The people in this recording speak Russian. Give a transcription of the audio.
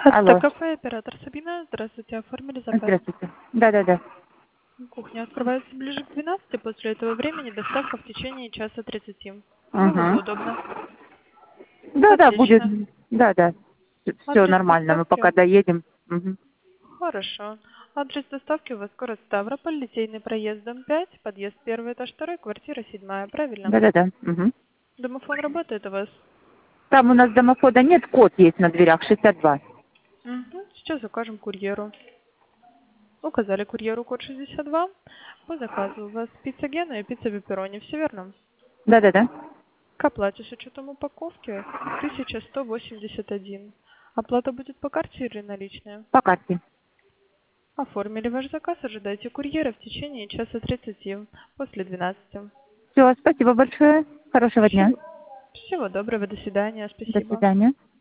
Алло, ТКП, оператор Сабина. Здравствуйте, оформили заказ. здравствуйте. Да. Кухня открывается ближе к 12. После этого времени доставка в течение часа 30. Выводу Угу. удобно. Да, будет. Отлично. Да. Все Адрес нормально, мы доставки? пока доедем. Угу. Хорошо. Адрес доставки у вас город Ставрополь, Литейный проезд, дом 5, подъезд 1, этаж 2, квартира 7. Правильно? Да. Угу. Домофон работает у вас? Там у нас домофона нет, код есть на дверях, 62. Угу. Сейчас закажем курьеру. Указали курьеру код 62. По заказу у вас пицца Гена и пицца Пепперони. Все верно? Да. К оплате с учетом упаковки 1181. Оплата будет по карте или наличная? По карте. Оформили ваш заказ, ожидайте курьера в течение часа 30, после 12. Все, спасибо большое. Хорошего дня. Всего доброго, до свидания, До спасибо. свидания.